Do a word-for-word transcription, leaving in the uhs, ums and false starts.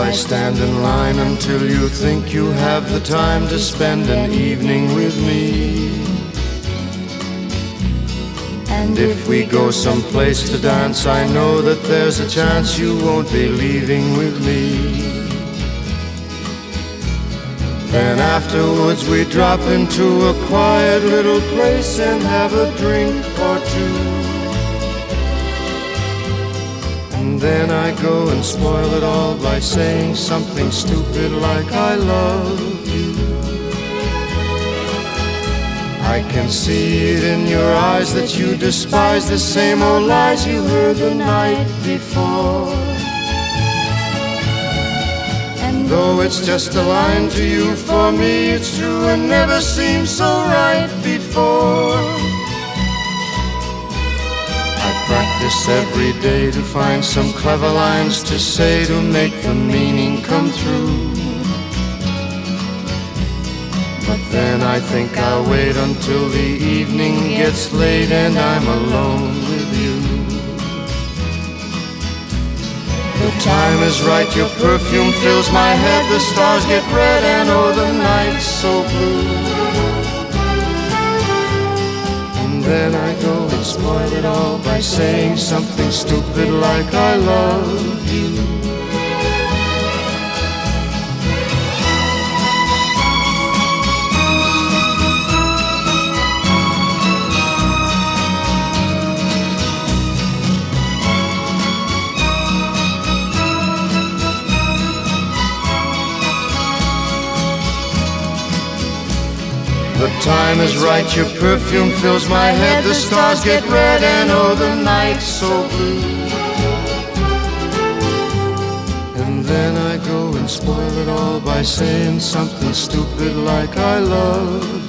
I stand in line until you think you have the time to spend an evening with me. And if we go someplace to dance, I know that there's a chance you won't be leaving with me. Then afterwards we drop into a quiet little place and have a drink or two. And then I go and spoil it all by saying something stupid like I love you. I can see it in your eyes that you despise the same old lies you heard the night before. And though it's just a line to you, for me it's true and never seemed so right before. I practice every day to find some clever lines to say to make the meaning come through. But then I think I'll wait until the evening gets late and I'm alone with you. The time is right, your perfume fills my head, the stars get red and oh the night's so blue. And then I go and spoil it all by saying something stupid like I love you. The time is right, your perfume fills my head, the stars get red and oh the night's so blue. And then I go and spoil it all by saying something stupid like I love